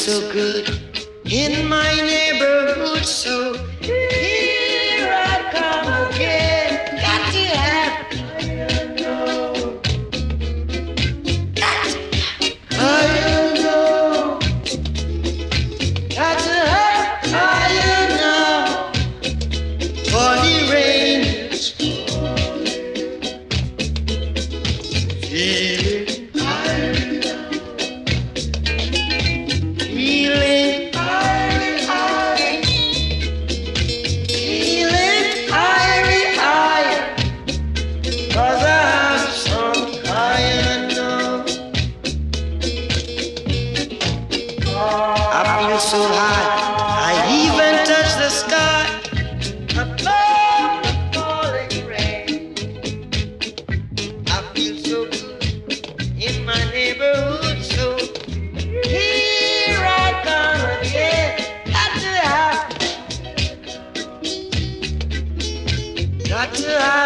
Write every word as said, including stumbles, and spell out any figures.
so good in my neighborhood, so here I come again. Got to have higher now. Got to have higher now. For the rain is falling. Feeling higher now. Feeling higher, higher. Feeling higher, higher. 'Cause I have some higher now. I feel so high, I even touch the sky above the falling rain. I feel so good in my neighborhood, so here I come again. Got to have, got to have.